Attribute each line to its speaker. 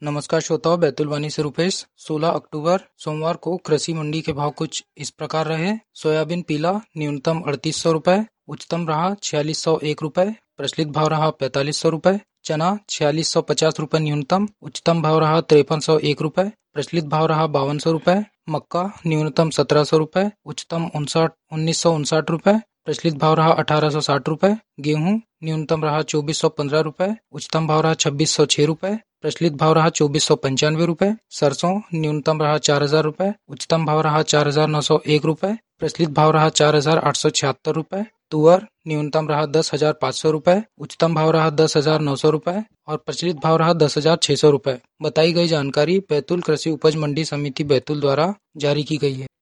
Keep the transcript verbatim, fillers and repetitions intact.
Speaker 1: नमस्कार श्रोताओं, बैतूल वाणी से रुपेश। सोलह अक्टूबर सोमवार को कृषि मंडी के भाव कुछ इस प्रकार रहे। सोयाबीन पीला न्यूनतम अड़तीस सौ रुपए, उच्चतम रहा छियालीस सौ एक रुपए, प्रचलित भाव रहा पैंतालीस सौ रुपए। चना छियालीस सौ पचास रुपए न्यूनतम, उच्चतम भाव रहा तिरपन सौ एक रुपए, प्रचलित भाव रहा बावन सौ रुपए। मक्का न्यूनतम सत्रह सौ रुपए, उच्चतम उनसाठ उन्नीस सौ उनसाठ रुपए, प्रचलित भाव रहा अठारह सौ साठ रुपए। गेहूं न्यूनतम रहा चौबीस सौ पंद्रह रुपए, उच्चतम भाव रहा छब्बीस सौ छह रुपए, प्रचलित भाव रहा चौबीस सौ पंचानवे रुपए। सरसों न्यूनतम रहा चार हजार रुपए, उच्चतम भाव रहा चार हजार नौ सौ एक रुपए, प्रचलित भाव रहा चार हजार आठ सौ छिहत्तर रुपए। तुअर न्यूनतम रहा दस हजार पाँच सौ रुपए, उच्चतम भाव रहा दस हजार नौ सौ रुपए और प्रचलित भाव रहा दस हजार छह सौ रुपए। बताई गई जानकारी बैतूल कृषि उपज मंडी समिति बैतूल द्वारा जारी की गई है।